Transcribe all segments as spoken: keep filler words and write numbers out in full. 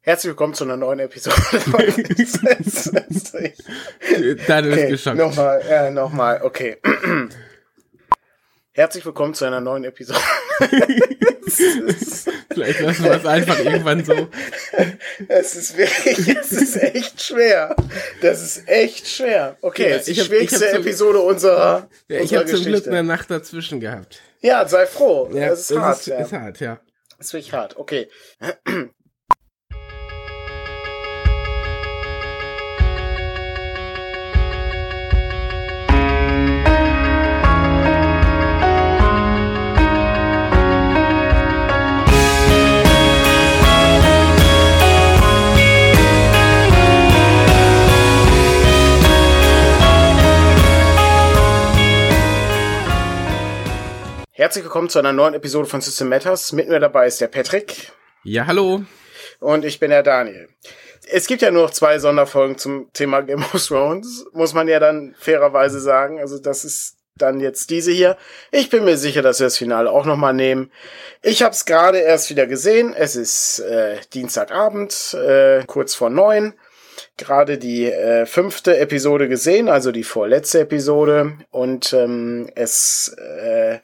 Herzlich willkommen zu einer neuen Episode. Dann ist okay, geschockt. Nochmal, äh, nochmal, okay. Herzlich willkommen zu einer neuen Episode. Vielleicht lassen wir es einfach irgendwann so. Es ist wirklich, es ist echt schwer. Das ist echt schwer. Okay, Ja, jetzt die ich hab- schwierigste ich hab so- Episode unserer, Ja, ich unserer habe zum Glück Geschichte. eine Nacht dazwischen gehabt. Ja, sei froh. Ja, das ist hart. Ist, ja. ist hart, ja. Das ist wirklich hart. Okay. Herzlich willkommen zu einer neuen Episode von System Matters. Mit mir dabei ist der Patrick. Ja, hallo. Und ich bin der Daniel. Es gibt ja nur noch zwei Sonderfolgen zum Thema Game of Thrones, muss man ja dann fairerweise sagen. Also das ist dann jetzt diese hier. Ich bin mir sicher, dass wir das Finale auch nochmal nehmen. Ich habe es gerade erst wieder gesehen. Es ist äh, Dienstagabend, äh, kurz vor neun. Gerade die äh, fünfte Episode gesehen, also die vorletzte Episode. Und ähm, es... Äh,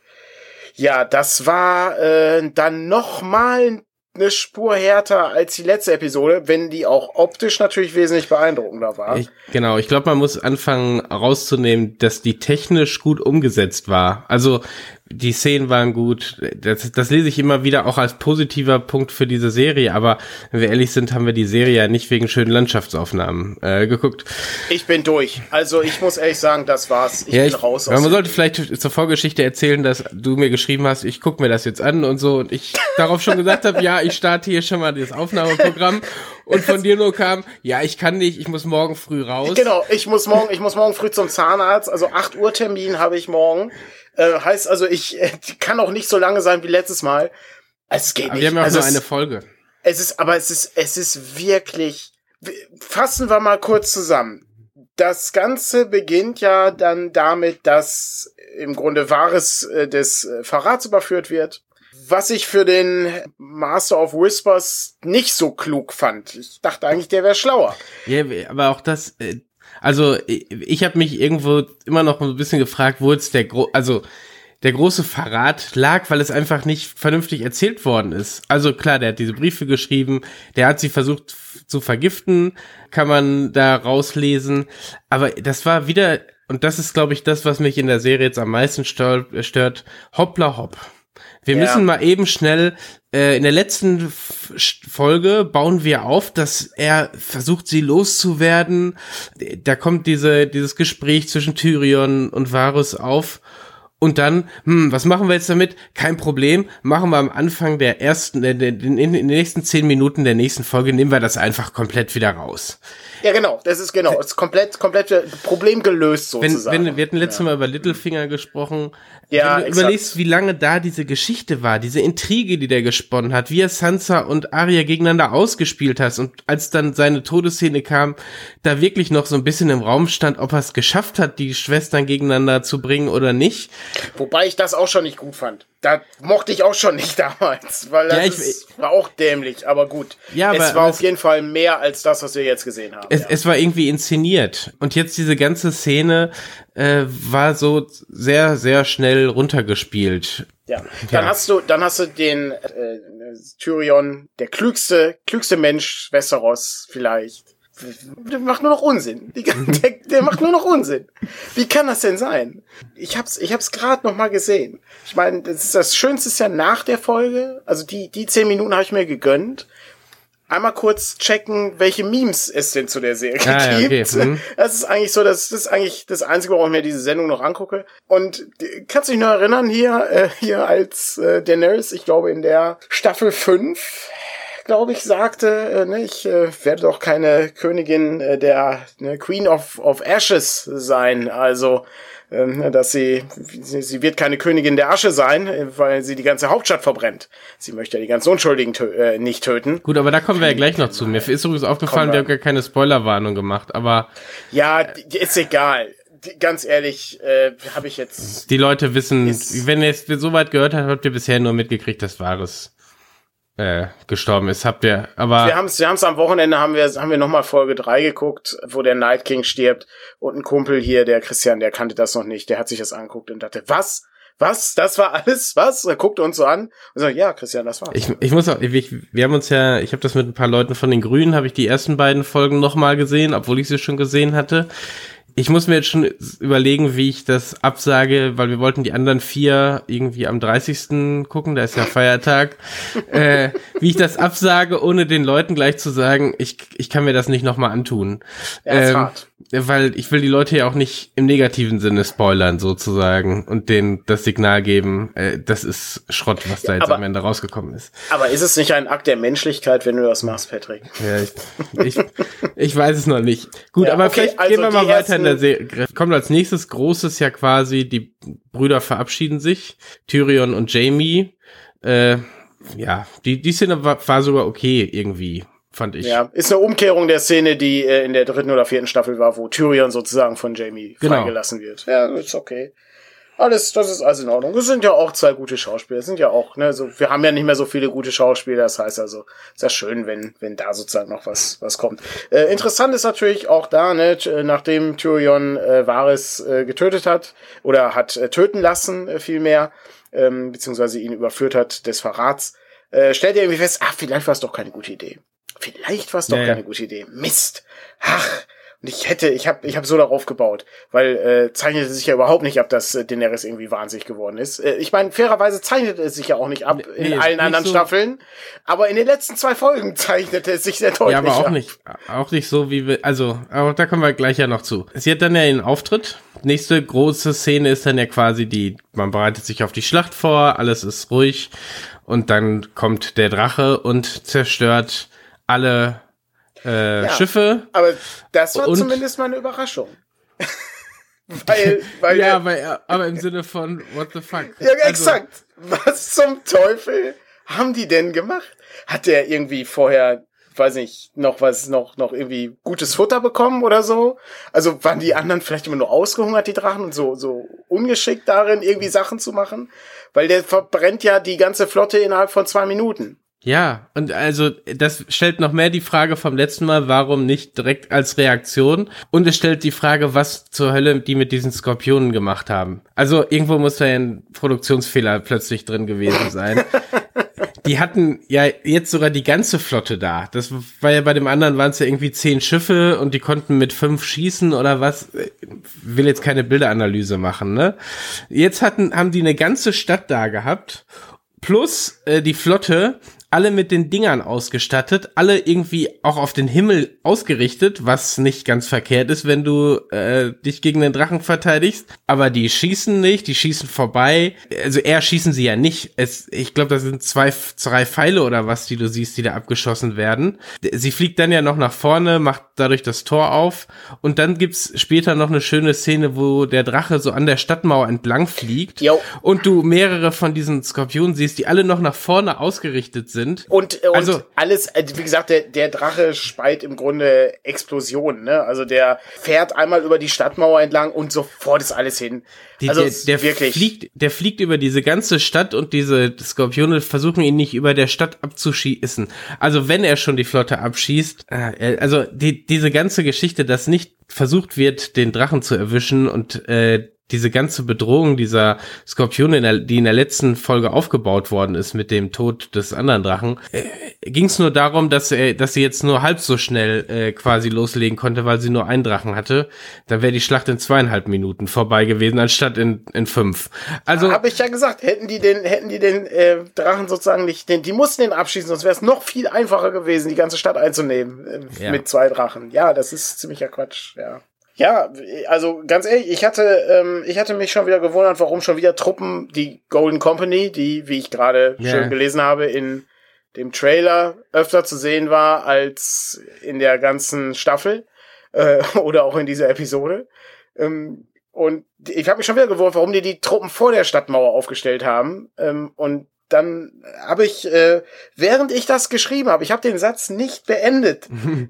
Ja, das war äh, dann noch mal eine Spur härter als die letzte Episode, wenn die auch optisch natürlich wesentlich beeindruckender war. Ich, genau, ich glaube, man muss anfangen rauszunehmen, dass die technisch gut umgesetzt war. Also die Szenen waren gut. Das, das lese ich immer wieder auch als positiver Punkt für diese Serie. Aber wenn wir ehrlich sind, haben wir die Serie ja nicht wegen schönen Landschaftsaufnahmen äh, geguckt. Ich bin durch. Also ich muss ehrlich sagen, das war's. Ich ja, bin ich, raus. aber Aus man sollte vielleicht zur Vorgeschichte erzählen, dass du mir geschrieben hast, ich gucke mir das jetzt an und so. Und ich darauf schon gesagt habe, ja, ich starte hier schon mal das Aufnahmeprogramm. Und von dir nur kam, ja, ich kann nicht, ich muss morgen früh raus. Genau, ich muss morgen, ich muss morgen früh zum Zahnarzt. Also acht Uhr Termin habe ich morgen. Äh, heißt also, ich äh, kann auch nicht so lange sein wie letztes Mal. Es geht Aber nicht. wir haben ja auch also nur es, eine Folge. Es ist, aber es ist, es ist wirklich. Fassen wir mal kurz zusammen. Das Ganze beginnt ja dann damit, dass im Grunde Varys äh, des äh, Verrats überführt wird. Was ich für den Master of Whispers nicht so klug fand. Ich dachte eigentlich, der wäre schlauer. Ja, aber auch das, äh, also ich, ich habe mich irgendwo immer noch ein bisschen gefragt, wo jetzt der gro- also der große Verrat lag, weil es einfach nicht vernünftig erzählt worden ist. Also klar, der hat diese Briefe geschrieben, der hat sie versucht f- zu vergiften, kann man da rauslesen, aber das war wieder, und das ist, glaube ich, das, was mich in der Serie jetzt am meisten stört, stört hoppla hopp. Wir Ja. müssen mal eben schnell, äh, in der letzten F- Folge bauen wir auf, dass er versucht, sie loszuwerden. Da kommt diese dieses Gespräch zwischen Tyrion und Varys auf. Und dann, hm, was machen wir jetzt damit? Kein Problem, machen wir am Anfang der ersten, in den, in den nächsten zehn Minuten der nächsten Folge, nehmen wir das einfach komplett wieder raus. Ja, genau, das ist genau, das ist komplett, komplett Problem gelöst Wenn, sozusagen. wenn, wir hatten letztes ja. Mal über Littlefinger gesprochen. Ja, wenn du exakt. überlegst, wie lange da diese Geschichte war, diese Intrige, die der gesponnen hat, wie er Sansa und Arya gegeneinander ausgespielt hat und als dann seine Todesszene kam, da wirklich noch so ein bisschen im Raum stand, ob er es geschafft hat, die Schwestern gegeneinander zu bringen oder nicht. Wobei ich das auch schon nicht gut fand. Da mochte ich auch schon nicht damals, weil das Ja, ich- ist, war auch dämlich, aber gut. Ja, es aber- war aber auf es- jeden Fall mehr als das, was wir jetzt gesehen haben. Es, ja. es war irgendwie inszeniert. Und jetzt diese ganze Szene äh, war so sehr, sehr schnell runtergespielt. Ja, dann Ja. hast du, dann hast du den äh, Tyrion, der klügste, klügste Mensch Westeros vielleicht. Der macht nur noch Unsinn. Die, der, der macht nur noch Unsinn. Wie kann das denn sein? Ich hab's, ich hab's gerade noch mal gesehen. Ich meine, das ist das Schönste ist ja nach der Folge. Also die, die zehn Minuten habe ich mir gegönnt. Einmal kurz checken, welche Memes es denn zu der Serie Ah, ja, gibt. okay. Mhm. Das ist eigentlich so, das, das ist eigentlich das Einzige, warum ich mir diese Sendung noch angucke. Und äh, kannst du dich noch erinnern, hier, äh, hier als äh, Daenerys, ich glaube in der Staffel fünf, glaube ich, sagte, äh, ne, ich äh, werde doch keine Königin äh, der ne, Queen of, of Ashes sein. Also, ähm, dass sie, sie, sie wird keine Königin der Asche sein, äh, weil sie die ganze Hauptstadt verbrennt. Sie möchte ja die ganz Unschuldigen tö- äh, nicht töten. Gut, aber da kommen wir ja gleich noch zu. Mir ist übrigens aufgefallen, Kommen wir. wir haben gar keine Spoilerwarnung gemacht, aber Ja, die- ist egal. Die, ganz ehrlich, äh, habe ich jetzt... die Leute wissen, Ist- wenn ihr es so weit gehört habt, habt ihr bisher nur mitgekriegt, das war es. äh, gestorben ist. Habt ihr, aber... Wir haben es wir haben's am Wochenende, haben wir haben wir nochmal Folge drei geguckt, wo der Night King stirbt und ein Kumpel hier, der Christian, der kannte das noch nicht, der hat sich das angeguckt und dachte, was? Was? Das war alles? Was? Er guckte uns so an und sagt, ja, Christian, das war's. Ich, ich muss auch, ich, wir haben uns ja, ich habe das mit ein paar Leuten von den Grünen, habe ich die ersten beiden Folgen nochmal gesehen, obwohl ich sie schon gesehen hatte. Ich muss mir jetzt schon überlegen, wie ich das absage, weil wir wollten die anderen vier irgendwie am dreißigsten gucken, da ist ja Feiertag, äh, wie ich das absage, ohne den Leuten gleich zu sagen, ich ich kann mir das nicht nochmal antun. Ja, ist ähm, hart. Weil ich will die Leute ja auch nicht im negativen Sinne spoilern sozusagen und denen das Signal geben, äh, das ist Schrott, was da jetzt aber, am Ende rausgekommen ist. Aber ist es nicht ein Akt der Menschlichkeit, wenn du das machst, Patrick? Ja, ich, ich, ich weiß es noch nicht. Gut, ja, aber okay, vielleicht also gehen wir mal weiter ersten, in der Serie. Kommt als nächstes Großes ja quasi, die Brüder verabschieden sich, Tyrion und Jaime. Äh, ja, die, die Szene war, war sogar okay irgendwie. Fand ich. Ja, ist eine Umkehrung der Szene, die äh, in der dritten oder vierten Staffel war, wo Tyrion sozusagen von Jaime genau. freigelassen wird. Ja, ist okay. Alles, das ist alles in Ordnung. Das sind ja auch zwei gute Schauspieler. Das sind ja auch, ne, so, wir haben ja nicht mehr so viele gute Schauspieler. Das heißt also, ist ja schön, wenn, wenn da sozusagen noch was, was kommt. Äh, interessant ist natürlich auch da, ne, nachdem Tyrion äh, Varys äh, getötet hat, oder hat äh, töten lassen, äh, vielmehr, ähm, beziehungsweise ihn überführt hat des Verrats, äh, stellt er irgendwie fest, ach, vielleicht war es doch keine gute Idee. Vielleicht war es doch ja, keine ja. gute Idee. Mist. Ach. Und ich hätte, ich habe ich hab so darauf gebaut, weil äh, zeichnete sich ja überhaupt nicht ab, dass äh, Daenerys irgendwie wahnsinnig geworden ist. Äh, ich meine, fairerweise zeichnete es sich ja auch nicht ab in nee, allen anderen so Staffeln, aber in den letzten zwei Folgen zeichnete es sich sehr deutlich ab. Ja, aber auch ab. nicht, auch nicht so, wie wir, also, aber da kommen wir gleich ja noch zu. Sie hat dann ja einen Auftritt. Nächste große Szene ist dann ja quasi die, man bereitet sich auf die Schlacht vor, alles ist ruhig und dann kommt der Drache und zerstört alle Äh, ja, Schiffe. Aber das war und, zumindest mal eine Überraschung. weil, weil ja, aber, aber im Sinne von what the fuck. Ja, exakt. Also, was zum Teufel haben die denn gemacht? Hat der irgendwie vorher, weiß nicht, noch was, noch, noch irgendwie gutes Futter bekommen oder so? Also waren die anderen vielleicht immer nur ausgehungert, die Drachen, und so, so ungeschickt darin, irgendwie Sachen zu machen? Weil der verbrennt ja die ganze Flotte innerhalb von zwei Minuten. Ja, und also das stellt noch mehr die Frage vom letzten Mal, warum nicht direkt als Reaktion, und es stellt die Frage, was zur Hölle die mit diesen Skorpionen gemacht haben. Also irgendwo muss da ja ein Produktionsfehler plötzlich drin gewesen sein. Die hatten ja jetzt sogar die ganze Flotte da. Das war ja bei dem anderen, waren es ja irgendwie zehn Schiffe und die konnten mit fünf schießen oder was. Will jetzt keine Bilderanalyse machen, ne? Jetzt hatten, haben die eine ganze Stadt da gehabt, plus äh, die Flotte, alle mit den Dingern ausgestattet, alle irgendwie auch auf den Himmel ausgerichtet, was nicht ganz verkehrt ist, wenn du äh, dich gegen den Drachen verteidigst. Aber die schießen nicht, die schießen vorbei. Also eher schießen sie ja nicht. Es, ich glaube, das sind zwei, drei Pfeile oder was, die du siehst, die da abgeschossen werden. Sie fliegt dann ja noch nach vorne, macht dadurch das Tor auf. Und dann gibt's später noch eine schöne Szene, wo der Drache so an der Stadtmauer entlang fliegt. Jo. Und du mehrere von diesen Skorpionen siehst, die alle noch nach vorne ausgerichtet sind. Sind. Und, und also, alles, wie gesagt, der, der Drache speit im Grunde Explosionen, ne? Also der fährt einmal über die Stadtmauer entlang und sofort ist alles hin. Die, also der, der wirklich. Fliegt, der fliegt über diese ganze Stadt und diese Skorpione versuchen ihn nicht über der Stadt abzuschießen. Also wenn er schon die Flotte abschießt, äh, also die, diese ganze Geschichte, dass nicht versucht wird, den Drachen zu erwischen und äh, diese ganze Bedrohung dieser Skorpione, in der, die in der letzten Folge aufgebaut worden ist mit dem Tod des anderen Drachen, äh, ging es nur darum, dass er, dass sie jetzt nur halb so schnell äh, quasi loslegen konnte, weil sie nur einen Drachen hatte. Dann wäre die Schlacht in zweieinhalb Minuten vorbei gewesen, anstatt in in fünf. Also habe ich ja gesagt, hätten die den, hätten die den äh, Drachen sozusagen nicht, den, die mussten den abschießen, sonst wäre es noch viel einfacher gewesen, die ganze Stadt einzunehmen äh, ja. mit zwei Drachen. Ja, das ist ziemlicher Quatsch. Ja. Ja, also ganz ehrlich, ich hatte ähm, ich hatte mich schon wieder gewundert, warum schon wieder Truppen, die Golden Company, die, wie ich gerade yeah. schön gelesen habe, in dem Trailer öfter zu sehen war als in der ganzen Staffel äh, oder auch in dieser Episode. Ähm, und ich habe mich schon wieder gewundert, warum die die Truppen vor der Stadtmauer aufgestellt haben. Ähm, und dann habe ich, äh, während ich das geschrieben habe, ich habe den Satz nicht beendet,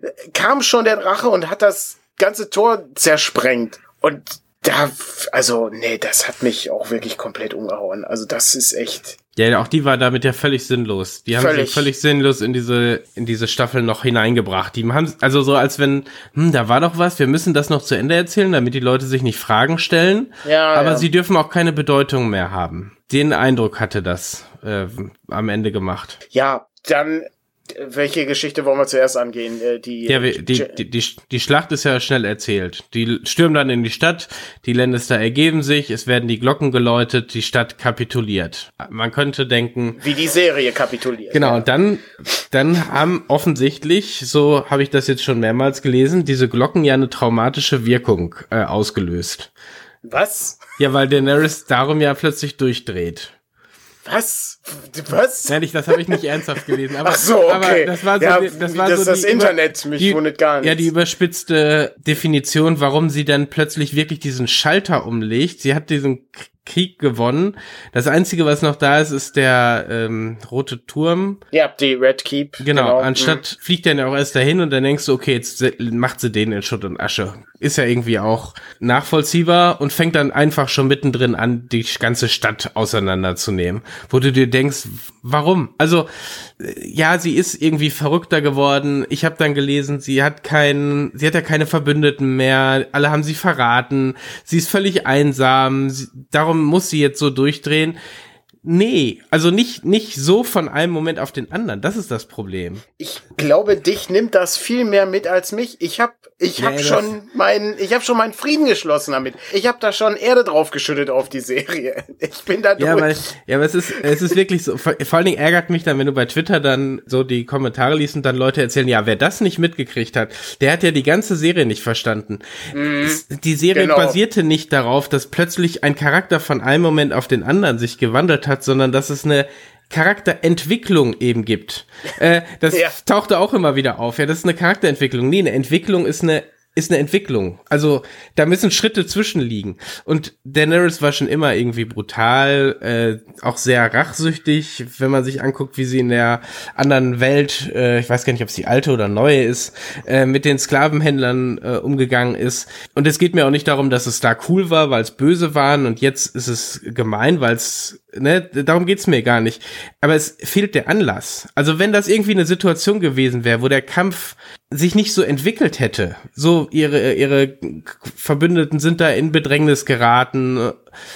kam schon der Drache und hat das ganze Tor zersprengt. Und da, also, nee, das hat mich auch wirklich komplett umgehauen. Also das ist echt... Ja, auch die war damit ja völlig sinnlos. Die haben völlig. sie völlig sinnlos in diese in diese Staffel noch hineingebracht. Die haben also so, als wenn, hm, da war doch was, wir müssen das noch zu Ende erzählen, damit die Leute sich nicht Fragen stellen. Ja, aber ja. sie dürfen auch keine Bedeutung mehr haben. Den Eindruck hatte das äh, am Ende gemacht. Ja, dann welche Geschichte wollen wir zuerst angehen? Äh, die, ja, die, die, die, die Schlacht ist ja schnell erzählt. Die stürmen dann in die Stadt, die Lannister ergeben sich, es werden die Glocken geläutet, die Stadt kapituliert. Man könnte denken... Wie die Serie kapituliert. Genau, und dann, dann haben offensichtlich, so habe ich das jetzt schon mehrmals gelesen, diese Glocken ja eine traumatische Wirkung äh, ausgelöst. Was? Ja, weil Daenerys darum ja plötzlich durchdreht. Was? Was? Nein, ich, das habe ich nicht ernsthaft gelesen. Aber, Ach so, okay. Aber das war so, ja, die, das war das, so das die Internet, über, mich die, wundert gar nicht. Ja, die überspitzte Definition, warum sie dann plötzlich wirklich diesen Schalter umlegt. Sie hat diesen Krieg gewonnen. Das Einzige, was noch da ist, ist der ähm, rote Turm. Ja, die Red Keep. Genau, genau. Anstatt mhm. fliegt er dann auch erst dahin und dann denkst du, okay, jetzt macht sie den in Schutt und Asche. Ist ja irgendwie auch nachvollziehbar und fängt dann einfach schon mittendrin an, die ganze Stadt auseinanderzunehmen. Wo du dir denkst, warum? Also, ja, sie ist irgendwie verrückter geworden. Ich habe dann gelesen, sie hat keinen, sie hat ja keine Verbündeten mehr. Alle haben sie verraten. Sie ist völlig einsam. Sie, darum muss sie jetzt so durchdrehen. Nee, also nicht nicht so von einem Moment auf den anderen. Das ist das Problem. Ich glaube, dich nimmt das viel mehr mit als mich. Ich hab ich hab ja, schon meinen ich hab schon meinen Frieden geschlossen damit. Ich hab da schon Erde drauf geschüttet auf die Serie. Ich bin da durch. Ja, weil, ja, aber es ist es ist wirklich so. Vor, vor allen Dingen ärgert mich dann, wenn du bei Twitter dann so die Kommentare liest und dann Leute erzählen, ja, wer das nicht mitgekriegt hat, der hat ja die ganze Serie nicht verstanden. Mhm, es, die Serie genau. basierte nicht darauf, dass plötzlich ein Charakter von einem Moment auf den anderen sich gewandelt hat, sondern dass es eine Charakterentwicklung eben gibt. Äh, das ja. tauchte auch immer wieder auf. Ja, das ist eine Charakterentwicklung. Nee, eine Entwicklung ist eine ist eine Entwicklung. Also da müssen Schritte zwischen liegen. Und Daenerys war schon immer irgendwie brutal, äh, auch sehr rachsüchtig, wenn man sich anguckt, wie sie in der anderen Welt, äh, ich weiß gar nicht, ob es die alte oder neue ist, äh, mit den Sklavenhändlern äh, umgegangen ist. Und es geht mir auch nicht darum, dass es da cool war, weil es böse waren und jetzt ist es gemein, weil es Ne, darum geht's mir gar nicht. Aber es fehlt der Anlass. Also wenn das irgendwie eine Situation gewesen wäre, wo der Kampf sich nicht so entwickelt hätte, so ihre ihre Verbündeten sind da in Bedrängnis geraten,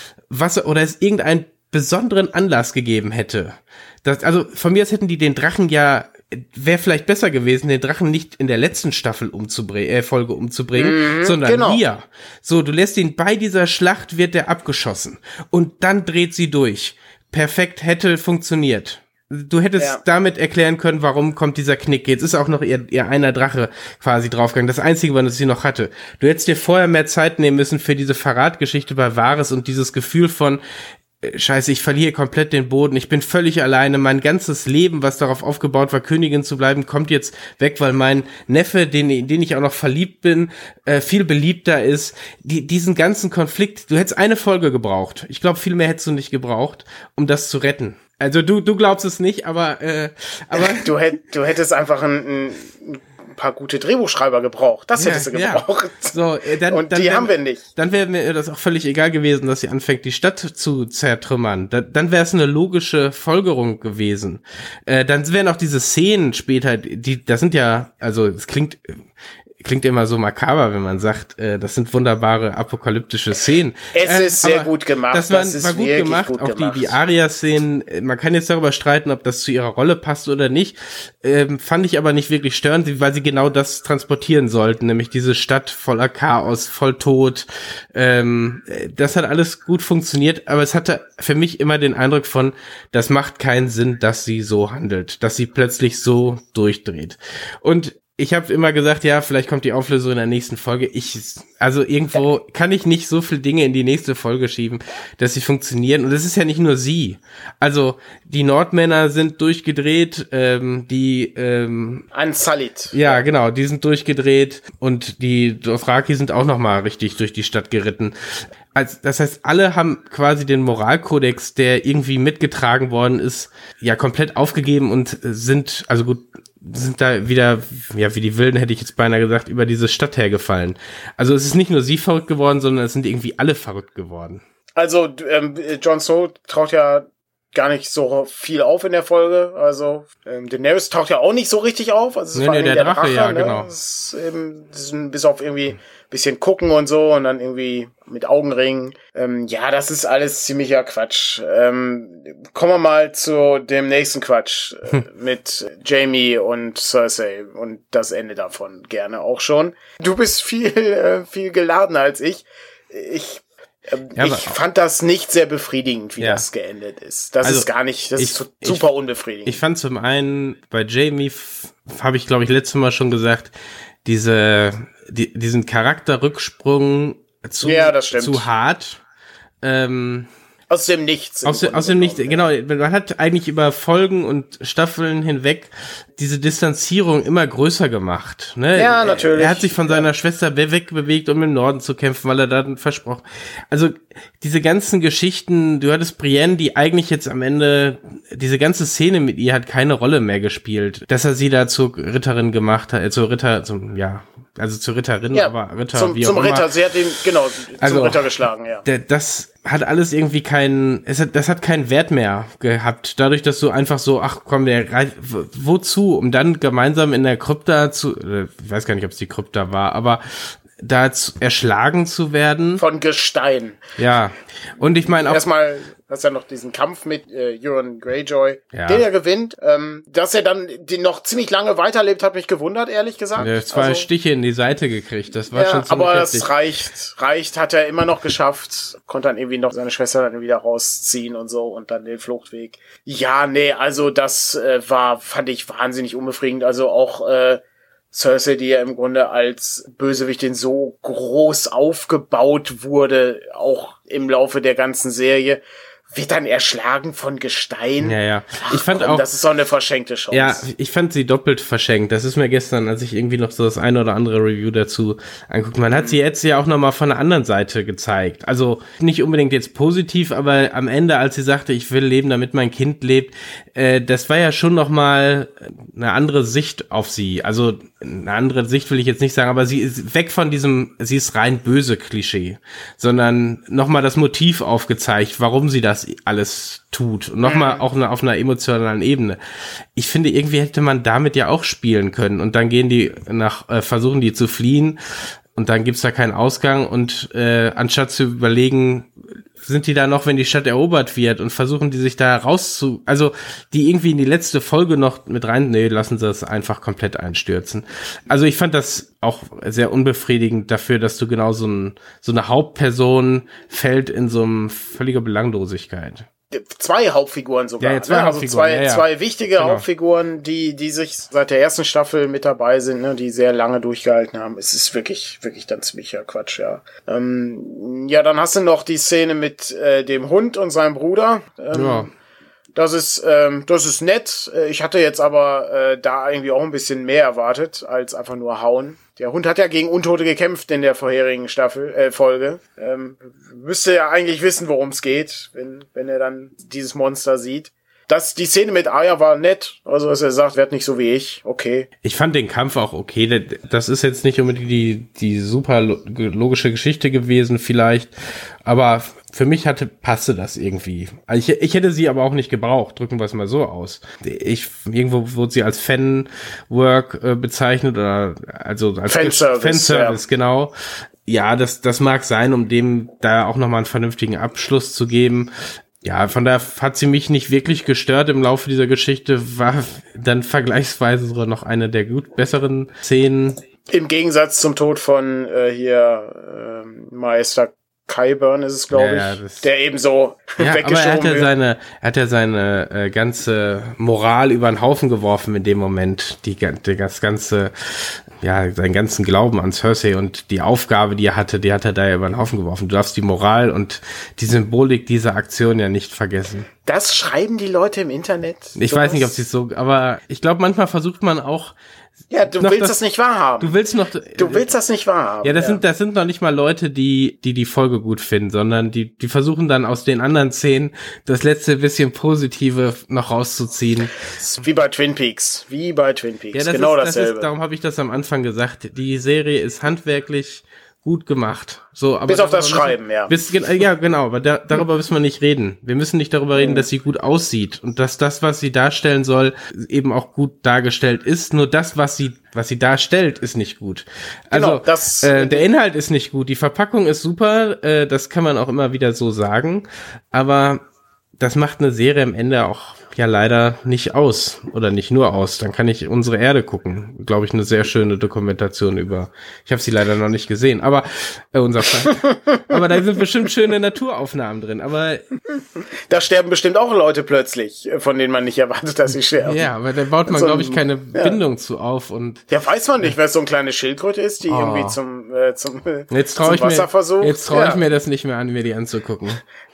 was oder es irgendeinen besonderen Anlass gegeben hätte. Das, also von mir aus hätten die den Drachen ja wäre vielleicht besser gewesen, den Drachen nicht in der letzten Staffel umzubringen, äh, Folge umzubringen, mhm, sondern genau. hier. So, du lässt ihn bei dieser Schlacht, wird der abgeschossen. Und dann dreht sie durch. Perfekt, hätte funktioniert. Du hättest ja. damit erklären können, warum kommt dieser Knick. Jetzt ist auch noch ihr, ihr einer Drache quasi draufgegangen. Das Einzige, was sie noch hatte. Du hättest dir vorher mehr Zeit nehmen müssen für diese Verratgeschichte bei Varys und dieses Gefühl von, Scheiße, ich verliere komplett den Boden, ich bin völlig alleine, mein ganzes Leben, was darauf aufgebaut war, Königin zu bleiben, kommt jetzt weg, weil mein Neffe, den, den ich auch noch verliebt bin, äh, viel beliebter ist. Die, diesen ganzen Konflikt, du hättest eine Folge gebraucht. Ich glaube, viel mehr hättest du nicht gebraucht, um das zu retten. Also du, du glaubst es nicht, aber, äh, aber du, hätt, du hättest einfach ein, ein paar gute Drehbuchschreiber gebraucht. Das hättest ja, du gebraucht. Ja. So, äh, dann, und dann die wär, haben wir nicht. Dann wäre mir das auch völlig egal gewesen, dass sie anfängt, die Stadt zu zertrümmern. Da, dann wäre es eine logische Folgerung gewesen. Äh, dann wären auch diese Szenen später, die, das sind ja, also es klingt klingt immer so makaber, wenn man sagt, äh, das sind wunderbare apokalyptische Szenen. Es äh, ist sehr gut gemacht. Das war, das ist war gut gemacht. Gut auch gemacht. die, die Arya-Szenen, man kann jetzt darüber streiten, ob das zu ihrer Rolle passt oder nicht. Ähm, fand ich aber nicht wirklich störend, weil sie genau das transportieren sollten, nämlich diese Stadt voller Chaos, voll Tod. Ähm, das hat alles gut funktioniert, aber es hatte für mich immer den Eindruck von, das macht keinen Sinn, dass sie so handelt, dass sie plötzlich so durchdreht. Und ich habe immer gesagt, ja, vielleicht kommt die Auflösung in der nächsten Folge. Ich, also irgendwo kann ich nicht so viele Dinge in die nächste Folge schieben, dass sie funktionieren. Und es ist ja nicht nur sie. Also die Nordmänner sind durchgedreht, ähm, die ähm, Unsullied. Ja, genau, die sind durchgedreht und die Dothraki sind auch noch mal richtig durch die Stadt geritten. Also, das heißt, alle haben quasi den Moralkodex, der irgendwie mitgetragen worden ist, ja komplett aufgegeben und sind, also gut, sind da wieder, ja, wie die Wilden hätte ich jetzt beinahe gesagt, über diese Stadt hergefallen. Also es ist nicht nur sie verrückt geworden, sondern es sind irgendwie alle verrückt geworden. Also ähm, Jon Snow traut ja gar nicht so viel auf in der Folge. Also ähm, Daenerys taucht ja auch nicht so richtig auf. Also es nee, war nee, der, der Drache, Drache, ja, ne? genau. Das ist eben, das ist bis auf irgendwie bisschen gucken und so und dann irgendwie mit Augenringen. Ähm, ja, das ist alles ziemlicher Quatsch. Ähm, kommen wir mal zu dem nächsten Quatsch äh, mit Jaime und Cersei und das Ende davon gerne auch schon. Du bist viel, äh, viel geladener als ich. Ich ähm, ja, ich fand das nicht sehr befriedigend, wie ja. das geendet ist. Das also, ist gar nicht, das ich, ist super ich, unbefriedigend. Ich fand zum einen, bei Jaime habe ich, glaube ich, letztes Mal schon gesagt, diese die, diesen Charakterrücksprung zu, ja, das stimmt. zu hart. Ähm, aus dem Nichts. Aus, aus dem Nichts, genau. Man hat eigentlich über Folgen und Staffeln hinweg diese Distanzierung immer größer gemacht. Ne? Ja, natürlich. Er, er hat sich von seiner ja. Schwester wegbewegt, um im Norden zu kämpfen, weil er dann versprochen. Also diese ganzen Geschichten, du hattest Brienne, die eigentlich jetzt am Ende, diese ganze Szene mit ihr hat keine Rolle mehr gespielt. Dass er sie da zur Ritterin gemacht hat, äh, zur Ritter, zum, ja, also zur Ritterin, ja, aber Ritter, zum, wie zum auch Ritter, immer. Sie hat ihn, genau, also, zum Ritter geschlagen, ja. Der, das hat alles irgendwie keinen, es hat, das hat keinen Wert mehr gehabt. Dadurch, dass du einfach so, ach komm, der reit, wozu? Um dann gemeinsam in der Krypta zu, ich weiß gar nicht, ob es die Krypta war, aber da zu, erschlagen zu werden. Von Gestein. Ja. Und ich meine auch. Erstmal hast du ja noch diesen Kampf mit äh, Euron Greyjoy, ja. den er gewinnt. Ähm, dass er dann die noch ziemlich lange weiterlebt, hat mich gewundert, ehrlich gesagt. Er hat zwei also, Stiche in die Seite gekriegt, das war ja, schon ziemlich aber heftig. das reicht, reicht, hat er immer noch geschafft. Konnte dann irgendwie noch seine Schwester dann wieder rausziehen und so und dann den Fluchtweg. Ja, nee, also das äh, war, fand ich wahnsinnig unbefriedigend. Also auch äh, Cersei, die ja im Grunde als Bösewichtin so groß aufgebaut wurde, auch im Laufe der ganzen Serie, wird dann erschlagen von Gestein. Ja, ja. Ich Ach, fand komm, auch, das ist so eine verschenkte Chance. Ja, ich fand sie doppelt verschenkt. Das ist mir gestern, als ich irgendwie noch so das eine oder andere Review dazu angucke. Man hat sie jetzt ja auch nochmal von der anderen Seite gezeigt. Also nicht unbedingt jetzt positiv, aber am Ende, als sie sagte, ich will leben, damit mein Kind lebt, äh, das war ja schon nochmal eine andere Sicht auf sie. Also eine andere Sicht will ich jetzt nicht sagen, aber sie ist weg von diesem, sie ist rein böse Klischee, sondern nochmal das Motiv aufgezeigt, warum sie das alles tut. Und nochmal auch auf einer emotionalen Ebene. Ich finde, irgendwie hätte man damit ja auch spielen können. Und dann gehen die nach, äh, versuchen die zu fliehen. Und dann gibt's da keinen Ausgang. Und äh, anstatt zu überlegen, sind die da noch, wenn die Stadt erobert wird und versuchen die sich da rauszu, also die irgendwie in die letzte Folge noch mit rein, nee, lassen sie das einfach komplett einstürzen. Also ich fand das auch sehr unbefriedigend dafür, dass du genau so, ein, so eine Hauptperson fällt in so eine völlige Belanglosigkeit. Zwei Hauptfiguren sogar. Ja, zwei, ne? Hauptfiguren, also zwei, ja, ja. zwei wichtige genau. Hauptfiguren, die, die sich seit der ersten Staffel mit dabei sind, ne, die sehr lange durchgehalten haben. Es ist wirklich, wirklich dann ziemlicher Quatsch, ja. Ähm, ja, dann hast du noch die Szene mit äh, dem Hund und seinem Bruder. Ähm, ja. Das ist, ähm, das ist nett. Ich hatte jetzt aber äh, da irgendwie auch ein bisschen mehr erwartet, als einfach nur hauen. Der Hund hat ja gegen Untote gekämpft in der vorherigen Staffel, äh, Folge. Ähm, müsste ja eigentlich wissen, worum es geht, wenn, wenn er dann dieses Monster sieht. Das, die Szene mit Arya war nett. Also, dass er sagt, werd nicht so wie ich. Okay. Ich fand den Kampf auch okay. Das ist jetzt nicht unbedingt die, die super logische Geschichte gewesen, vielleicht. Aber für mich hatte, passte das irgendwie. Also ich, ich hätte sie aber auch nicht gebraucht. Drücken wir es mal so aus. Ich, irgendwo wurde sie als Fanwork äh, bezeichnet oder, also als Fanservice. Fanservice, ja. genau. Ja, das, das mag sein, um dem da auch nochmal einen vernünftigen Abschluss zu geben. Ja, von daher hat sie mich nicht wirklich gestört im Laufe dieser Geschichte, war dann vergleichsweise sogar noch eine der gut besseren Szenen. Im Gegensatz zum Tod von äh, hier äh, Meister Qyburn ist es, glaube ja, ich, der eben so ja, weggeschoben aber er hat ja wird. seine, er hat ja seine äh, ganze Moral über den Haufen geworfen in dem Moment, die, die das ganze, ja, seinen ganzen Glauben an Cersei und die Aufgabe, die er hatte, die hat er da ja über den Haufen geworfen. Du darfst die Moral und die Symbolik dieser Aktion ja nicht vergessen. Das schreiben die Leute im Internet. Ich sowas? weiß nicht, ob sie es so, aber ich glaube, manchmal versucht man auch. Ja, du willst das, das nicht wahrhaben. Du willst noch, du willst das nicht wahrhaben. Ja, das ja. sind, das sind noch nicht mal Leute, die, die die Folge gut finden, sondern die, die versuchen dann aus den anderen Szenen das letzte bisschen Positive noch rauszuziehen. Wie bei Twin Peaks. Wie bei Twin Peaks. Ja, das genau ist, dasselbe. Das ist, darum habe ich das am Anfang gesagt. Die Serie ist handwerklich gut gemacht. So, aber bis auf das müssen, Schreiben, ja. Bis, ja, genau, aber da, darüber müssen wir nicht reden. Wir müssen nicht darüber reden, dass sie gut aussieht und dass das, was sie darstellen soll, eben auch gut dargestellt ist. Nur das, was sie, was sie darstellt, ist nicht gut. Also, genau, das, äh, der Inhalt ist nicht gut. Die Verpackung ist super, äh, das kann man auch immer wieder so sagen. Aber das macht eine Serie am Ende auch ja leider nicht aus oder nicht nur aus. Dann kann ich Unsere Erde gucken. Glaube ich, eine sehr schöne Dokumentation über. Ich habe sie leider noch nicht gesehen, aber äh, unser aber da sind bestimmt schöne Naturaufnahmen drin. Aber da sterben bestimmt auch Leute plötzlich, von denen man nicht erwartet, dass sie sterben. Ja, aber da baut man, so glaube ich, keine ja. Bindung zu auf und ja, weiß man nicht, weil es so eine kleine Schildkröte ist, die oh. irgendwie zum äh, zum, jetzt trau zum ich Wasser mir, versucht. Jetzt traue ja. ich mir das nicht mehr an, mir die anzugucken.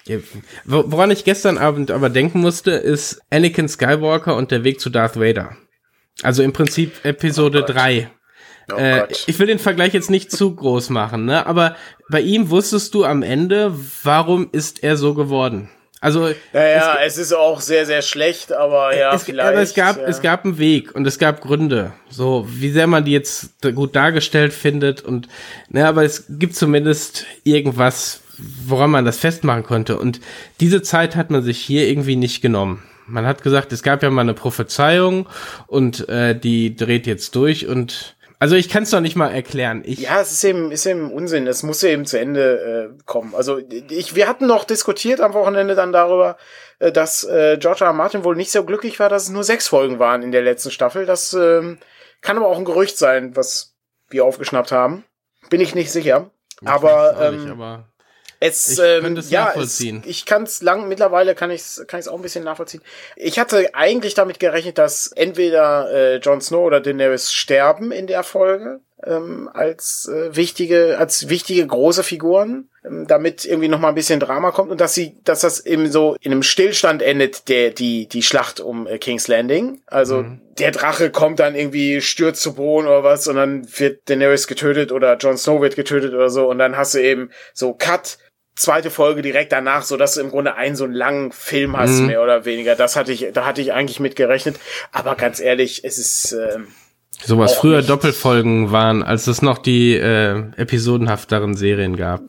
Woran ich gestern Abend aber denken musste, ist Anakin Skywalker und der Weg zu Darth Vader. Also im Prinzip Episode oh drei. Oh äh, ich will den Vergleich jetzt nicht zu groß machen, ne? Aber bei ihm wusstest du am Ende, warum ist er so geworden? Also naja, es, es ist auch sehr, sehr schlecht, aber ja, es, vielleicht. Aber es gab, ja. es gab einen Weg und es gab Gründe. So, wie sehr man die jetzt gut dargestellt findet und, ne, aber es gibt zumindest irgendwas, woran man das festmachen konnte. Und diese Zeit hat man sich hier irgendwie nicht genommen. Man hat gesagt, es gab ja mal eine Prophezeiung und äh, die dreht jetzt durch und also ich kann es doch nicht mal erklären. Ich ja, es ist eben, ist eben Unsinn. Es muss ja eben zu Ende äh, kommen. Also ich, wir hatten noch diskutiert am Wochenende dann darüber, äh, dass äh, George R. R. Martin wohl nicht so glücklich war, dass es nur sechs Folgen waren in der letzten Staffel. Das äh, kann aber auch ein Gerücht sein, was wir aufgeschnappt haben. Bin ich nicht sicher. Ich aber, weiß auch nicht, ähm, aber Es, ich ähm, könnte es ja, nachvollziehen. Es, ich kann es lang, mittlerweile kann ich es kann ich's auch ein bisschen nachvollziehen. Ich hatte eigentlich damit gerechnet, dass entweder äh, Jon Snow oder Daenerys sterben in der Folge, ähm, als äh, wichtige, als wichtige große Figuren, ähm, damit irgendwie noch mal ein bisschen Drama kommt und dass sie, dass das eben so in einem Stillstand endet, der, die, die Schlacht um äh, King's Landing. Also, mhm. der Drache kommt dann irgendwie, stürzt zu Boden oder was und dann wird Daenerys getötet oder Jon Snow wird getötet oder so und dann hast du eben so Cut, zweite Folge direkt danach, so dass du im Grunde einen so einen langen Film hast, mhm. mehr oder weniger. Das hatte ich, da hatte ich eigentlich mit gerechnet. Aber ganz ehrlich, es ist ähm, so was früher nicht. Doppelfolgen waren, als es noch die äh, episodenhafteren Serien gab.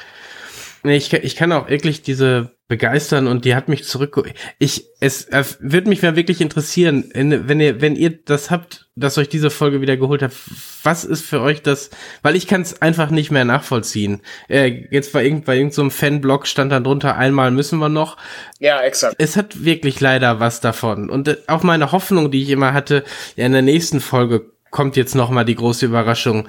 Nee, ich, ich kann auch wirklich diese begeistern und die hat mich zurück. Ich, es äh, würde mich mal wirklich interessieren, wenn ihr, wenn ihr das habt, dass euch diese Folge wieder geholt habt, was ist für euch das? Weil ich kann es einfach nicht mehr nachvollziehen. Äh, jetzt bei irgend, bei irgendeinem so Fanblog stand dann drunter, einmal müssen wir noch. Ja, exakt. Es hat wirklich leider was davon und äh, auch meine Hoffnung, die ich immer hatte, ja in der nächsten Folge kommt jetzt noch mal die große Überraschung.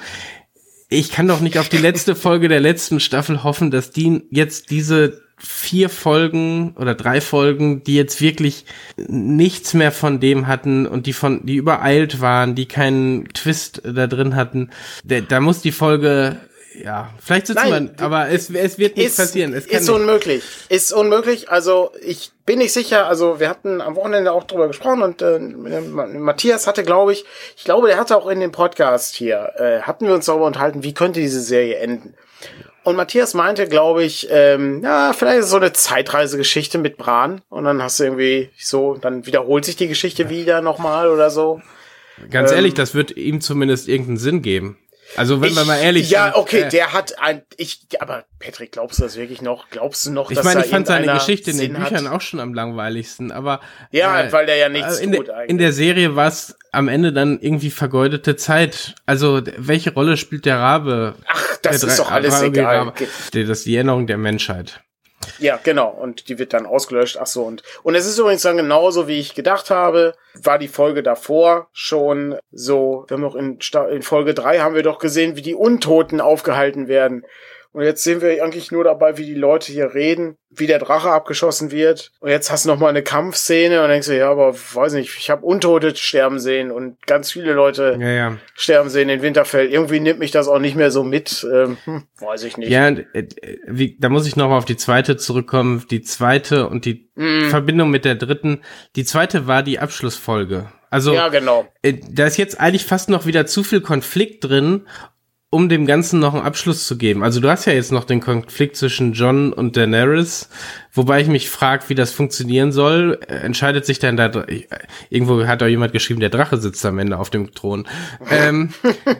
Ich kann doch nicht auf die letzte Folge der letzten Staffel hoffen, dass die jetzt diese vier Folgen oder drei Folgen, die jetzt wirklich nichts mehr von dem hatten und die von, die übereilt waren, die keinen Twist da drin hatten. Da, da muss die Folge, ja, vielleicht sitzen Nein, wir, aber es, es wird nicht ist, passieren. Es kann ist nicht. unmöglich. Ist unmöglich. Also ich bin nicht sicher. Also wir hatten am Wochenende auch drüber gesprochen und äh, Matthias hatte, glaube ich, ich glaube, der hatte auch in dem Podcast hier, äh, hatten wir uns darüber unterhalten, wie könnte diese Serie enden. Und Matthias meinte, glaube ich, ähm, ja, vielleicht ist es so eine Zeitreisegeschichte mit Bran. Und dann hast du irgendwie so, dann wiederholt sich die Geschichte wieder nochmal oder so. Ganz ähm, ehrlich, das wird ihm zumindest irgendeinen Sinn geben. Also wenn ich, wir mal ehrlich ja, sind. okay, äh, der hat ein, ich, aber Patrick, glaubst du das wirklich noch? Glaubst du noch, ich dass meine, da ich fand seine irgendeiner Geschichte in den Sinn Büchern hat? auch schon am langweiligsten, aber Ja, äh, weil der ja nichts in tut der, eigentlich. in der Serie war es am Ende dann irgendwie vergeudete Zeit. Also welche Rolle spielt der Rabe? Ach, das der ist Dre- doch alles Rabe, egal. Rabe. Das ist die Erinnerung der Menschheit. Ja, genau. Und die wird dann ausgelöscht. Ach so. Und, und es ist übrigens dann genauso, wie ich gedacht habe. War die Folge davor schon so, wir haben noch in, Sta- in Folge drei haben wir doch gesehen, wie die Untoten aufgehalten werden. Und jetzt sehen wir eigentlich nur dabei, wie die Leute hier reden, wie der Drache abgeschossen wird. Und jetzt hast du noch mal eine Kampfszene und denkst du, ja, aber weiß nicht, ich habe Untote sterben sehen und ganz viele Leute Ja, ja. sterben sehen in Winterfell. Irgendwie nimmt mich das auch nicht mehr so mit. Ähm, hm, weiß ich nicht. Ja, äh, wie, da muss ich noch mal auf die zweite zurückkommen. Die zweite und die Mm. Verbindung mit der dritten. Die zweite war die Abschlussfolge. Also Ja, genau. äh, da ist jetzt eigentlich fast noch wieder zu viel Konflikt drin, um dem Ganzen noch einen Abschluss zu geben, also du hast ja jetzt noch den Konflikt zwischen Jon und Daenerys, wobei ich mich frage, wie das funktionieren soll. Entscheidet sich dann da, irgendwo hat auch jemand geschrieben, der Drache sitzt am Ende auf dem Thron. ähm,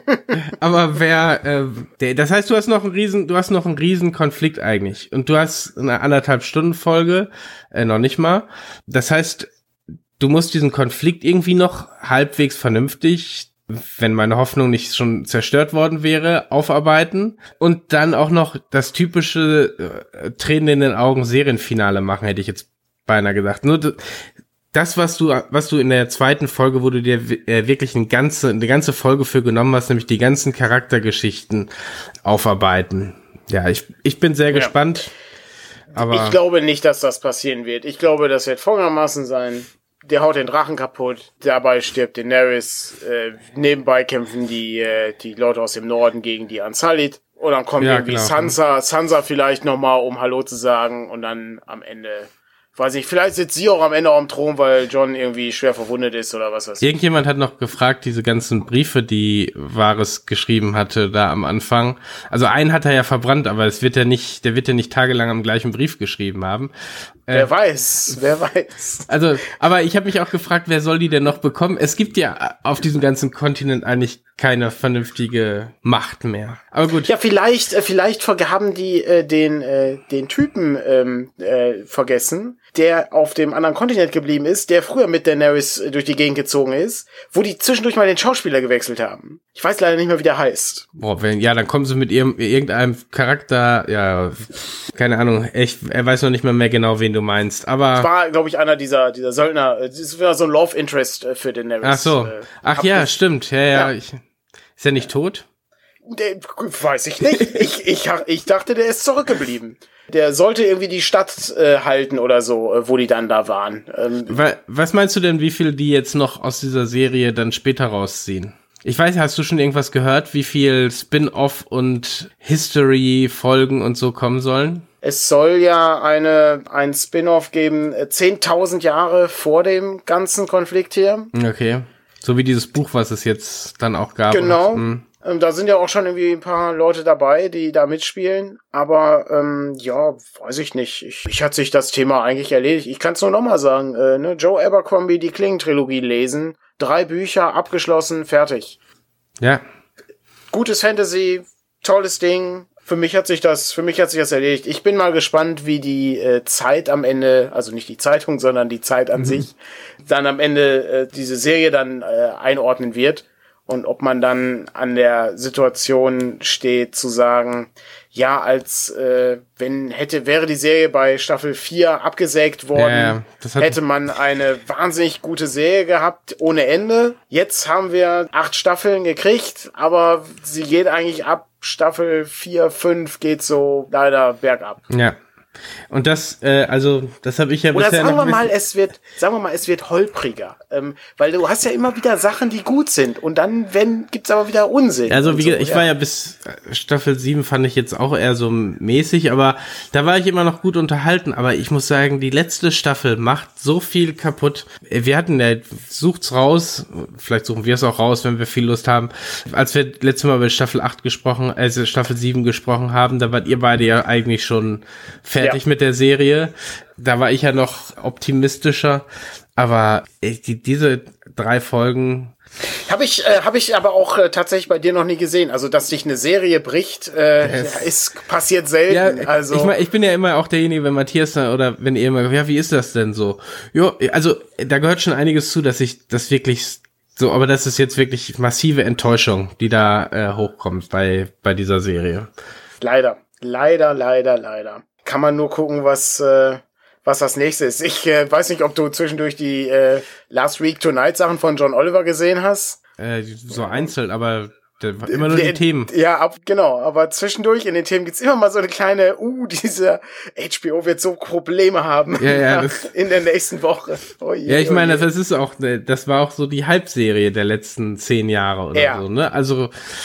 aber wer, äh, der, das heißt, du hast noch einen riesen, du hast noch einen riesen Konflikt eigentlich und du hast eine anderthalb Stunden Folge, äh, noch nicht mal. Das heißt, du musst diesen Konflikt irgendwie noch halbwegs vernünftig, wenn meine Hoffnung nicht schon zerstört worden wäre, aufarbeiten und dann auch noch das typische äh, Tränen in den Augen Serienfinale machen, hätte ich jetzt beinahe gesagt. Nur das, was du was du in der zweiten Folge, wo du dir äh, wirklich eine ganze, eine ganze Folge für genommen hast, nämlich die ganzen Charaktergeschichten aufarbeiten. Ja, ich, ich bin sehr ja. gespannt. Aber ich glaube nicht, dass das passieren wird. Ich glaube, das wird folgendermaßen sein. Der haut den Drachen kaputt, dabei stirbt Daenerys, äh, nebenbei kämpfen die äh, die Leute aus dem Norden gegen die Unsullied und dann kommt ja, irgendwie genau. Sansa, Sansa vielleicht nochmal, um Hallo zu sagen und dann am Ende, weiß ich, vielleicht sitzt sie auch am Ende auf dem Thron, weil Jon irgendwie schwer verwundet ist oder was weiß ich. Irgendjemand hat noch gefragt, diese ganzen Briefe, die Varys geschrieben hatte da am Anfang. Also einen hat er ja verbrannt, aber es wird ja nicht, der wird ja nicht tagelang am gleichen Brief geschrieben haben. Wer äh, weiß, wer weiß. Also, aber ich habe mich auch gefragt, wer soll die denn noch bekommen? Es gibt ja auf diesem ganzen Kontinent eigentlich keine vernünftige Macht mehr. Aber gut. Ja, vielleicht, äh, vielleicht haben die äh, den äh, den Typen ähm, äh, vergessen, der auf dem anderen Kontinent geblieben ist, der früher mit Daenerys durch die Gegend gezogen ist, wo die zwischendurch mal den Schauspieler gewechselt haben. Ich weiß leider nicht mehr, wie der heißt. Boah, wenn, ja, dann kommen sie mit ihrem, irgendeinem Charakter, ja, keine Ahnung, echt, er weiß noch nicht mal mehr genau, wen du meinst, aber... Das war, glaube ich, einer dieser, dieser Söldner, das war so ein Love Interest für Daenerys. Ach so, äh, ach ja, stimmt, ja, ja, ja. Ich, ist er nicht tot? Der, weiß ich nicht. ich, ich, ich dachte, der ist zurückgeblieben. Der sollte irgendwie die Stadt äh, halten oder so, äh, wo die dann da waren. Ähm, Was meinst du denn, wie viel die jetzt noch aus dieser Serie dann später rausziehen? Ich weiß, hast du schon irgendwas gehört, wie viel Spin-off und History-Folgen und so kommen sollen? Es soll ja eine ein Spin-off geben, äh, zehntausend Jahre vor dem ganzen Konflikt hier. Okay. So wie dieses Buch, was es jetzt dann auch gab. Genau. Und, ähm, da sind ja auch schon irgendwie ein paar Leute dabei, die da mitspielen. Aber ähm, ja, weiß ich nicht. Ich, ich hat sich das Thema eigentlich erledigt. Ich kann es nur nochmal sagen. Äh, ne? Joe Abercrombie, die Klingen-Trilogie lesen. Drei Bücher, abgeschlossen, fertig. Ja. Gutes Fantasy, tolles Ding. Für mich hat sich das, für mich hat sich das erledigt. Ich bin mal gespannt, wie die äh, Zeit am Ende, also nicht die Zeitung, sondern die Zeit an mhm. sich, dann am Ende äh, diese Serie dann äh, einordnen wird und ob man dann an der Situation steht zu sagen, ja, als äh, wenn hätte wäre die Serie bei Staffel vier abgesägt worden, ja, ja. Das hat hätte man eine wahnsinnig gute Serie gehabt ohne Ende. Jetzt haben wir acht Staffeln gekriegt, aber sie geht eigentlich ab Staffel vier, fünf geht so leider bergab. Ja. Und das, äh, also, das habe ich ja Oder bisher sagen wir noch mal, es wird, sagen wir mal, es wird holpriger, ähm, weil du hast ja immer wieder Sachen, die gut sind und dann wenn gibt's aber wieder Unsinn. Also wie so, gesagt, ich ja. war ja bis Staffel sieben fand ich jetzt auch eher so mäßig, aber da war ich immer noch gut unterhalten. Aber ich muss sagen, die letzte Staffel macht so viel kaputt. Wir hatten ja, sucht's raus, vielleicht suchen wir es auch raus, wenn wir viel Lust haben. Als wir letztes Mal über Staffel acht gesprochen, also Staffel sieben gesprochen haben, da wart ihr beide ja eigentlich schon fertig. Ja. Mit der Serie. Da war ich ja noch optimistischer. Aber die, diese drei Folgen... Habe ich, äh, hab ich aber auch äh, tatsächlich bei dir noch nie gesehen. Also, dass sich eine Serie bricht, äh, ist passiert selten. Ja, also ich, mein, ich bin ja immer auch derjenige, wenn Matthias da, oder wenn ihr immer, ja, wie ist das denn so? Jo, also, da gehört schon einiges zu, dass ich das wirklich so, aber das ist jetzt wirklich massive Enttäuschung, die da äh, hochkommt bei, bei dieser Serie. Leider, leider, leider, leider. Kann man nur gucken, was äh, was das nächste ist. Ich äh, weiß nicht, ob du zwischendurch die äh, Last Week Tonight Sachen von John Oliver gesehen hast. Äh, so einzeln, aber immer nur die der, Themen. Ja, ab, genau. Aber zwischendurch in den Themen gibt's immer mal so eine kleine, uh, dieser H B O wird so Probleme haben ja, ja, in der nächsten Woche. Oh je, ja, ich oh meine, je. das ist auch, das war auch so die Halbserie der letzten zehn Jahre oder ja. so, ne? Also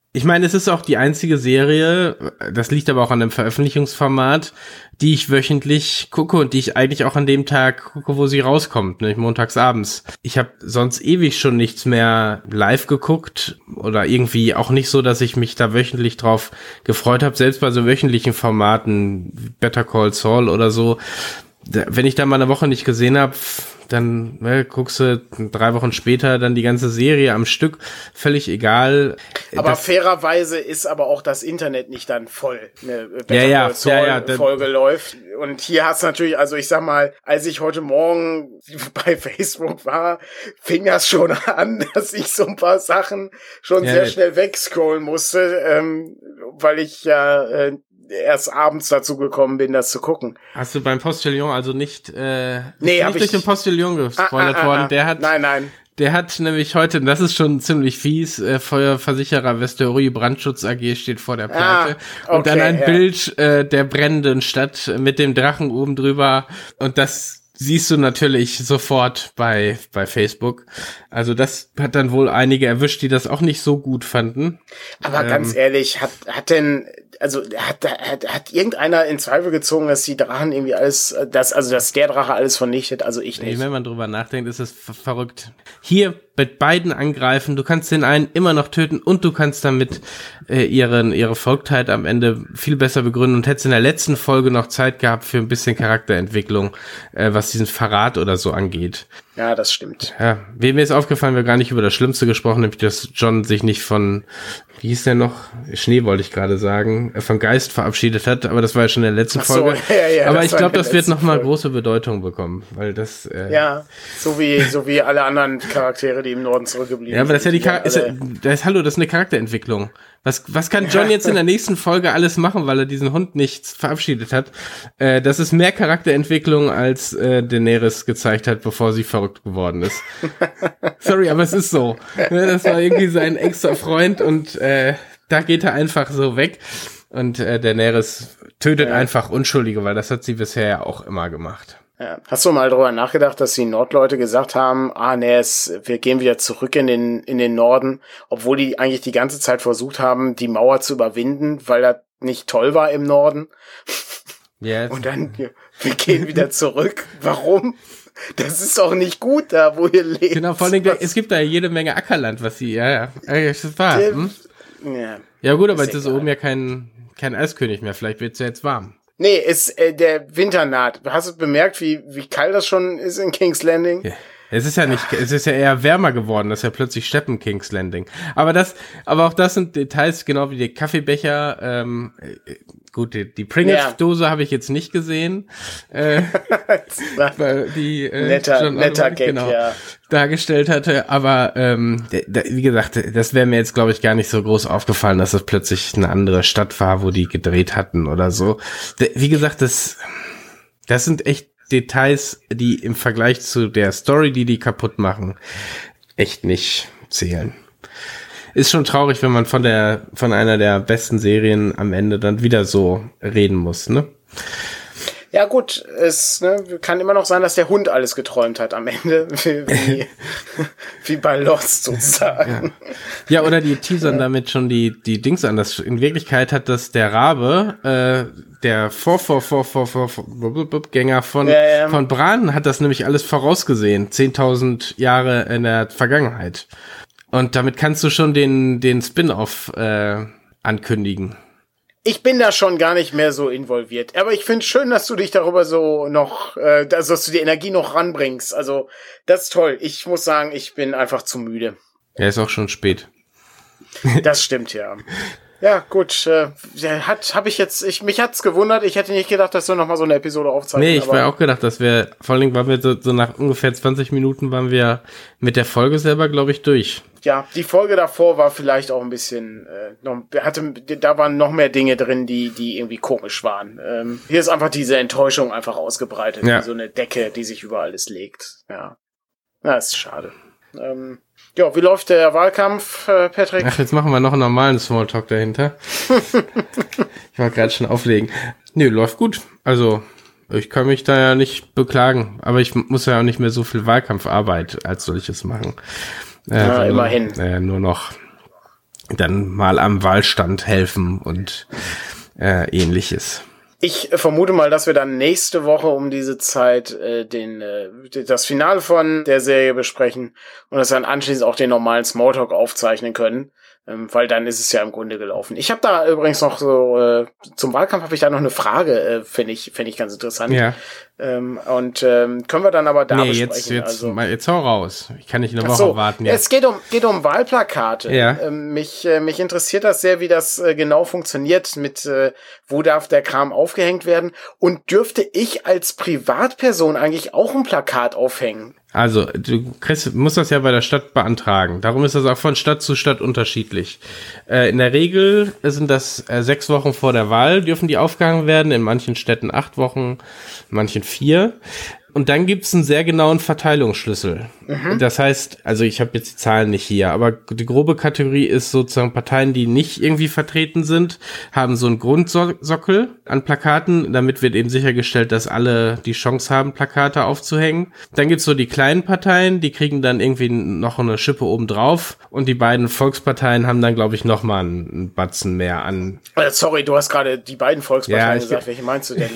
Ich meine, es ist auch die einzige Serie, das liegt aber auch an dem Veröffentlichungsformat, die ich wöchentlich gucke und die ich eigentlich auch an dem Tag gucke, wo sie rauskommt, nämlich montags abends. Ich habe sonst ewig schon nichts mehr live geguckt oder irgendwie auch nicht so, dass ich mich da wöchentlich drauf gefreut habe, selbst bei so wöchentlichen Formaten, Better Call Saul oder so. Wenn ich da mal eine Woche nicht gesehen habe, dann ne, guckst du drei Wochen später dann die ganze Serie am Stück, völlig egal. Aber das, fairerweise ist aber auch das Internet nicht dann voll. Eine Better ja, ja, Call Saul ja, ja, Folge läuft. Und hier hast du natürlich, also ich sag mal, als ich heute Morgen bei Facebook war, fing das schon an, dass ich so ein paar Sachen schon ja, sehr schnell wegscrollen musste, ähm, weil ich ja äh, erst abends dazu gekommen bin, das zu gucken. Hast du beim Postillon also nicht, äh, nee, nicht durch den Postillon gespoilert ah, ah, worden? Der hat, nein, nein. Der hat nämlich heute, das ist schon ziemlich fies, äh, Feuerversicherer Westerori Brandschutz A G steht vor der Pleite. Ah, okay, und dann ein ja. Bild äh, der brennenden Stadt mit dem Drachen oben drüber. Und das siehst du natürlich sofort bei bei Facebook. Also das hat dann wohl einige erwischt, die das auch nicht so gut fanden. Aber ähm, ganz ehrlich, hat hat denn also hat, hat hat irgendeiner in Zweifel gezogen, dass die Drachen irgendwie alles, dass also dass der Drache alles vernichtet? Also ich nicht. Wenn man drüber nachdenkt, ist es ver- verrückt. Hier mit beiden angreifen, du kannst den einen immer noch töten und du kannst damit äh, ihren ihre Verrücktheit am Ende viel besser begründen und hättest in der letzten Folge noch Zeit gehabt für ein bisschen Charakterentwicklung, äh, was diesen Verrat oder so angeht. Ja, das stimmt. Ja, mir ist aufgefallen, wir haben gar nicht über das Schlimmste gesprochen, nämlich dass John sich nicht von, wie hieß der noch? Schnee wollte ich gerade sagen, von Geist verabschiedet hat, aber das war ja schon in der letzten Ach so, Folge. Ja, ja, aber ich glaube, das wird nochmal große Bedeutung bekommen, weil das äh ja, so wie so wie alle anderen Charaktere, die im Norden zurückgeblieben sind. Ja, aber das ist ja die Char- ist ja, das ist, hallo, das ist eine Charakterentwicklung. Was was kann John jetzt in der nächsten Folge alles machen, weil er diesen Hund nicht verabschiedet hat? Äh, das ist mehr Charakterentwicklung, als äh, Daenerys gezeigt hat, bevor sie verrückt geworden ist. Sorry, aber es ist so. Das war irgendwie sein extra Freund und äh, da geht er einfach so weg. Und äh, Daenerys tötet ja. einfach Unschuldige, weil das hat sie bisher ja auch immer gemacht. Ja. Hast du mal drüber nachgedacht, dass die Nordleute gesagt haben, ah nee, es, wir gehen wieder zurück in den in den Norden, obwohl die eigentlich die ganze Zeit versucht haben, die Mauer zu überwinden, weil das nicht toll war im Norden. Yes. Und dann, wir, wir gehen wieder zurück. Warum? Das ist doch nicht gut da, wo ihr lebt. Genau, vor allem, es gibt da jede Menge Ackerland, was sie, ja, ja, das war. Hm? Ja. ja gut, aber jetzt ist oben ja kein, kein Eiskönig mehr, vielleicht wird's ja jetzt warm. Nee, ist äh, der Winter naht. Hast du bemerkt, wie wie kalt das schon ist in King's Landing? Ja. Es ist ja nicht, es ist ja eher wärmer geworden, das ist ja plötzlich Steppen King's Landing. Aber das, aber auch das sind Details, genau wie die Kaffeebecher. Ähm, gut, die, die Pringles-Dose ja. habe ich jetzt nicht gesehen, äh, weil die äh, netter, John netter Oliver, Gag, genau, ja. dargestellt hatte. Aber ähm, d- d- wie gesagt, das wäre mir jetzt, glaube ich, gar nicht so groß aufgefallen, dass das plötzlich eine andere Stadt war, wo die gedreht hatten oder so. D- wie gesagt, das, das sind echt Details, die im Vergleich zu der Story, die die kaputt machen, echt nicht zählen. Ist schon traurig, wenn man von der von einer der besten Serien am Ende dann wieder so reden muss, ne? Ja gut, es ne, kann immer noch sein, dass der Hund alles geträumt hat am Ende, wie, wie, wie bei Lost sozusagen. Ja, ja oder die teasern damit schon die die Dings an. Das, in Wirklichkeit hat das der Rabe, äh, der vor vor vor vor vor, vor Gänger von ja, ja. von Bran hat das nämlich alles vorausgesehen, zehntausend Jahre in der Vergangenheit. Und damit kannst du schon den den Spin-off äh, ankündigen. Ich bin da schon gar nicht mehr so involviert. Aber ich finde schön, dass du dich darüber so noch, äh, also, dass du die Energie noch ranbringst. Also, das ist toll. Ich muss sagen, ich bin einfach zu müde. Ja, ist auch schon spät. Das stimmt, ja. Ja, gut. Äh, hat, hab ich jetzt, ich, mich hat's gewundert. Ich hätte nicht gedacht, dass du noch mal so eine Episode aufzeichnest. Nee, ich war auch gedacht, dass wir, vor allem waren wir so, so nach ungefähr zwanzig Minuten waren wir mit der Folge selber, glaube ich, durch. Ja, die Folge davor war vielleicht auch ein bisschen, äh, noch, hatte, da waren noch mehr Dinge drin, die, die irgendwie komisch waren. Ähm, hier ist einfach diese Enttäuschung einfach ausgebreitet, ja. Wie so eine Decke, die sich über alles legt. Ja, na, ist schade. Ähm, ja, wie läuft der Wahlkampf, äh, Patrick? Ach, jetzt machen wir noch einen normalen Smalltalk dahinter. Ich wollte gerade schon auflegen. Nö, läuft gut. Also, ich kann mich da ja nicht beklagen. Aber ich muss ja auch nicht mehr so viel Wahlkampfarbeit als solches machen. Äh, ja, also, immerhin. Äh, nur noch dann mal am Wahlstand helfen und äh, ähnliches. Ich vermute mal, dass wir dann nächste Woche um diese Zeit äh, den äh, das Finale von der Serie besprechen und dass dann anschließend auch den normalen Smalltalk aufzeichnen können, ähm, weil dann ist es ja im Grunde gelaufen. Ich habe da übrigens noch so äh, zum Wahlkampf habe ich da noch eine Frage, äh, finde ich finde ich ganz interessant. Ja. Ähm, und ähm, können wir dann aber da nee, besprechen. jetzt jetzt also, mal jetzt hau raus. Ich kann nicht eine Woche so, warten. Ja. Es geht um geht um Wahlplakate. Ja. Ähm, mich äh, mich interessiert das sehr, wie das äh, genau funktioniert mit äh, wo darf der Kram aufgehängt werden und dürfte ich als Privatperson eigentlich auch ein Plakat aufhängen? Also, du kriegst, musst das ja bei der Stadt beantragen. Darum ist das auch von Stadt zu Stadt unterschiedlich. Äh, in der Regel sind das äh, sechs Wochen vor der Wahl, dürfen die aufgehangen werden. In manchen Städten acht Wochen, in manchen vier. Und dann gibt's einen sehr genauen Verteilungsschlüssel. Mhm. Das heißt, also ich habe jetzt die Zahlen nicht hier, aber die grobe Kategorie ist sozusagen Parteien, die nicht irgendwie vertreten sind, haben so einen Grundsockel an Plakaten. Damit wird eben sichergestellt, dass alle die Chance haben, Plakate aufzuhängen. Dann gibt's so die kleinen Parteien, die kriegen dann irgendwie noch eine Schippe oben drauf. Und die beiden Volksparteien haben dann, glaube ich, noch mal einen Batzen mehr an. Sorry, du hast gerade die beiden Volksparteien ja, gesagt. Welche meinst du denn?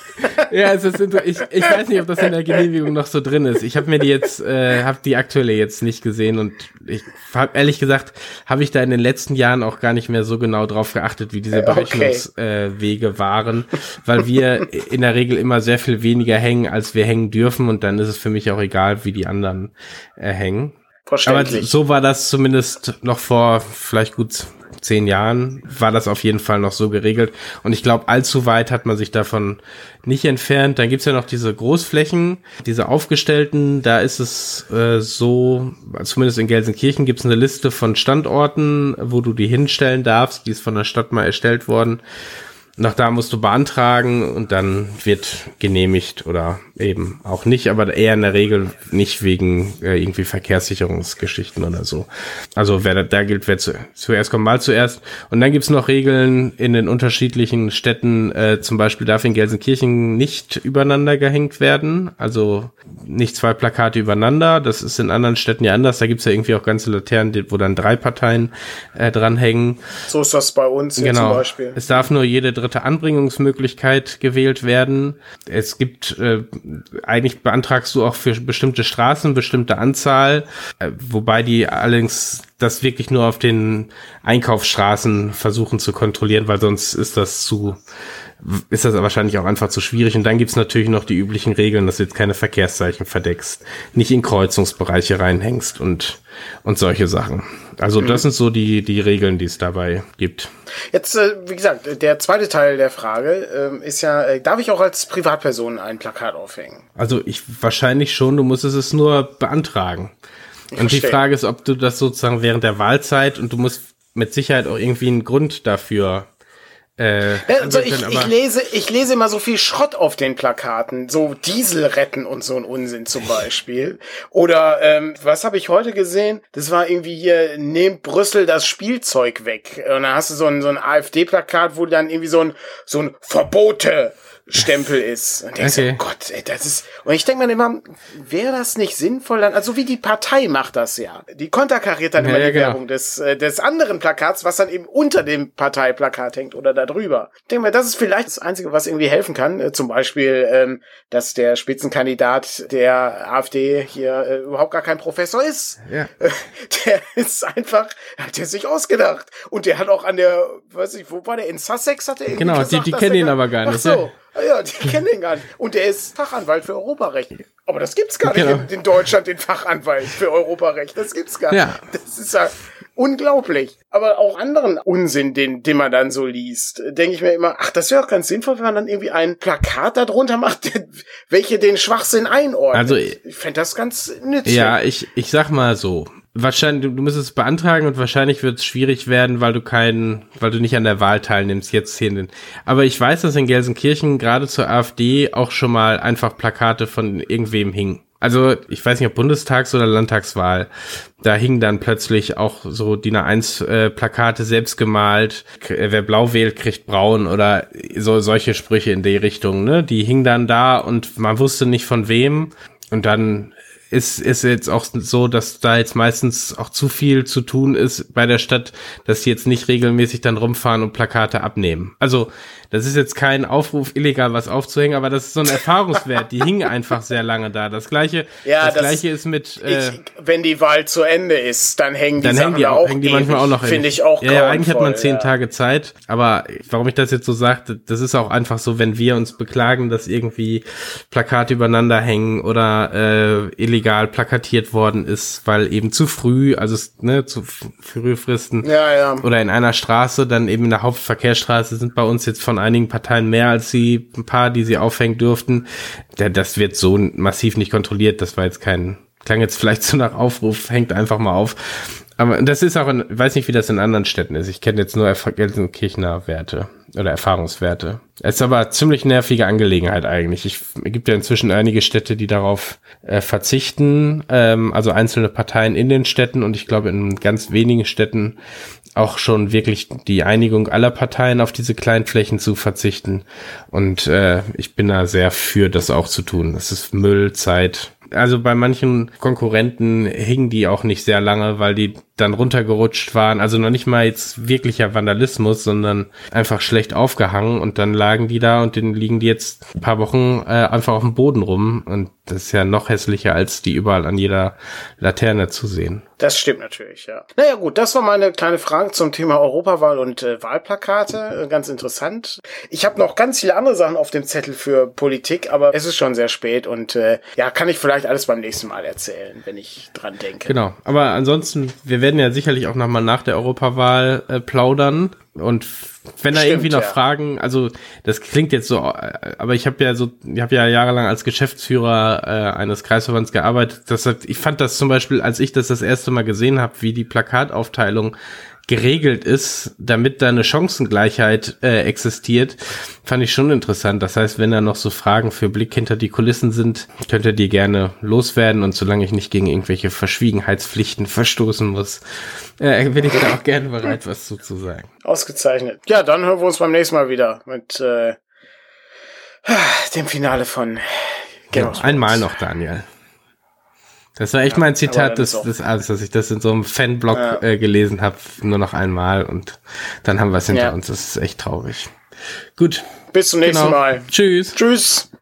Ja, es ist ich, ich weiß nicht, ob das in der Genehmigung noch so drin ist. Ich habe mir die jetzt, äh, habe die aktuelle jetzt nicht gesehen und ich habe ehrlich gesagt, habe ich da in den letzten Jahren auch gar nicht mehr so genau drauf geachtet, wie diese Berechnungswege äh, waren, weil wir in der Regel immer sehr viel weniger hängen, als wir hängen dürfen und dann ist es für mich auch egal, wie die anderen äh, hängen. Aber so war das zumindest noch vor vielleicht gut zehn Jahren, war das auf jeden Fall noch so geregelt. Und ich glaube, allzu weit hat man sich davon nicht entfernt. Dann gibt's ja noch diese Großflächen, diese aufgestellten. Da ist es äh, so, zumindest in Gelsenkirchen gibt's eine Liste von Standorten, wo du die hinstellen darfst. Die ist von der Stadt mal erstellt worden. Nach da musst du beantragen und dann wird genehmigt oder eben auch nicht, aber eher in der Regel nicht wegen äh, irgendwie Verkehrssicherungsgeschichten oder so. Also wer da, da gilt, wer zu, zuerst kommt, mal zuerst. Und dann gibt's noch Regeln in den unterschiedlichen Städten. Äh, zum Beispiel darf in Gelsenkirchen nicht übereinander gehängt werden, also nicht zwei Plakate übereinander. Das ist in anderen Städten ja anders. Da gibt's ja irgendwie auch ganze Laternen, wo dann drei Parteien äh, dranhängen. So ist das bei uns hier genau. Zum Beispiel. Es darf nur jede dritte Anbringungsmöglichkeit gewählt werden. Es gibt, äh, eigentlich beantragst du auch für bestimmte Straßen bestimmte Anzahl, äh, wobei die allerdings das wirklich nur auf den Einkaufsstraßen versuchen zu kontrollieren, weil sonst ist das zu, ist das wahrscheinlich auch einfach zu schwierig. Und dann gibt's natürlich noch die üblichen Regeln, dass du jetzt keine Verkehrszeichen verdeckst, nicht in Kreuzungsbereiche reinhängst und, und solche Sachen. Also das mhm. sind so die, die Regeln, die es dabei gibt. Jetzt, äh, wie gesagt, der zweite Teil der Frage äh, ist ja, äh, darf ich auch als Privatperson ein Plakat aufhängen? Also ich wahrscheinlich schon, du musst es nur beantragen. Ich und verstehe. Die Frage ist, ob du das sozusagen während der Wahlzeit und du musst mit Sicherheit auch irgendwie einen Grund dafür Äh, ja, also ich, ich lese, ich lese immer so viel Schrott auf den Plakaten, so Diesel retten und so ein Unsinn zum Beispiel. Oder ähm, was habe ich heute gesehen? Das war irgendwie hier, nehmt Brüssel das Spielzeug weg. Und dann hast du so ein so ein AfD-Plakat, wo dann irgendwie so ein so ein Verbote Stempel ist. Und denkst okay. du, oh Gott, ey, das ist. Und ich denke mir immer, wäre das nicht sinnvoll dann, also wie die Partei macht das ja. Die konterkariert dann ja, immer ja, die genau. Werbung des, äh, des anderen Plakats, was dann eben unter dem Parteiplakat hängt oder da drüber. Ich denke mir, das ist vielleicht das Einzige, was irgendwie helfen kann. Äh, zum Beispiel, ähm, dass der Spitzenkandidat der AfD hier äh, überhaupt gar kein Professor ist. Ja. Äh, der ist einfach, hat er sich ausgedacht. Und der hat auch an der, weiß ich, wo war der? In Sussex hat er irgendwie Genau, gesagt, die, die kennen ihn aber gar nicht. Ach so. Ja, die kennen den gar nicht. Und der ist Fachanwalt für Europarecht. Aber das gibt's gar nicht genau. in, in Deutschland, den Fachanwalt für Europarecht. Das gibt's gar ja. nicht. Das ist ja unglaublich. Aber auch anderen Unsinn, den, den man dann so liest, denke ich mir immer, ach, das wäre auch ganz sinnvoll, wenn man dann irgendwie ein Plakat darunter macht, welche den Schwachsinn einordnet. Also, ich fände das ganz nützlich. Ja, ich, ich sag mal so. Wahrscheinlich, du, du müsstest es beantragen und wahrscheinlich wird es schwierig werden, weil du keinen, weil du nicht an der Wahl teilnimmst, jetzt hier in den. Aber ich weiß, dass in Gelsenkirchen gerade zur AfD auch schon mal einfach Plakate von irgendwem hingen. Also, ich weiß nicht, ob Bundestags- oder Landtagswahl. Da hingen dann plötzlich auch so D I N A eins äh, Plakate selbst gemalt. Wer blau wählt, kriegt braun oder so solche Sprüche in die Richtung, ne? Die hingen dann da und man wusste nicht von wem. Und dann ist ist jetzt auch so, dass da jetzt meistens auch zu viel zu tun ist bei der Stadt, dass sie jetzt nicht regelmäßig dann rumfahren und Plakate abnehmen. Also das ist jetzt kein Aufruf, illegal was aufzuhängen, aber das ist so ein Erfahrungswert. Die hingen einfach sehr lange da. Das gleiche, ja, das, das gleiche ist mit. Äh, ich, wenn die Wahl zu Ende ist, dann hängen die dann Sachen hängen die auch, auch hängen die manchmal auch noch. Finde ich auch. Ja, ja, eigentlich hat man zehn ja. Tage Zeit. Aber warum ich das jetzt so sage, das ist auch einfach so, wenn wir uns beklagen, dass irgendwie Plakate übereinander hängen oder äh, illegal plakatiert worden ist, weil eben zu früh, also ne, zu frühe Fristen ja, ja. oder in einer Straße, dann eben in der Hauptverkehrsstraße sind bei uns jetzt von einigen Parteien mehr als die ein paar, die sie aufhängen dürften. Das wird so massiv nicht kontrolliert. Das war jetzt kein, klang jetzt vielleicht so nach Aufruf, hängt einfach mal auf. Aber das ist auch, in, ich weiß nicht, wie das in anderen Städten ist. Ich kenne jetzt nur Gelsenkirchener Werte oder Erfahrungswerte. Es ist aber ziemlich nervige Angelegenheit eigentlich. Ich, es gibt ja inzwischen einige Städte, die darauf äh, verzichten, ähm, also einzelne Parteien in den Städten, und ich glaube in ganz wenigen Städten auch schon wirklich die Einigung aller Parteien auf diese Kleinflächen zu verzichten. Und äh, ich bin da sehr für, das auch zu tun. Das ist Müll, Zeit. Also bei manchen Konkurrenten hingen die auch nicht sehr lange, weil die dann runtergerutscht waren. Also noch nicht mal jetzt wirklicher Vandalismus, sondern einfach schlecht aufgehangen, und dann lagen die da und dann liegen die jetzt ein paar Wochen äh, einfach auf dem Boden rum, und das ist ja noch hässlicher, als die überall an jeder Laterne zu sehen. Das stimmt natürlich, ja. Naja gut, das war meine kleine Frage zum Thema Europawahl und äh, Wahlplakate. Äh, ganz interessant. Ich habe noch ganz viele andere Sachen auf dem Zettel für Politik, aber es ist schon sehr spät und äh, ja, kann ich vielleicht alles beim nächsten Mal erzählen, wenn ich dran denke. Genau, aber ansonsten, wir werden ja sicherlich auch nochmal nach der Europawahl äh, plaudern, und wenn da Stimmt, irgendwie noch ja. Fragen, also das klingt jetzt so, aber ich habe ja so, ich habe ja jahrelang als Geschäftsführer äh, eines Kreisverbands gearbeitet. Das hat, ich fand das zum Beispiel, als ich das das erste Mal gesehen habe, wie die Plakataufteilung geregelt ist, damit da eine Chancengleichheit äh, existiert, fand ich schon interessant. Das heißt, wenn da noch so Fragen für Blick hinter die Kulissen sind, könnt ihr die gerne loswerden, und solange ich nicht gegen irgendwelche Verschwiegenheitspflichten verstoßen muss, äh, bin ich da auch gerne bereit, was zu, zu sagen. Ausgezeichnet. Ja, dann hören wir uns beim nächsten Mal wieder mit äh, dem Finale von Game of Thrones. Einmal noch, Daniel. Das war echt ja, mein Zitat des, des Abends, dass ich das in so einem Fanblog ja. äh, gelesen habe, nur noch einmal, und dann haben wir es hinter ja. uns. Das ist echt traurig. Gut. Bis zum nächsten genau. Mal. Tschüss. Tschüss.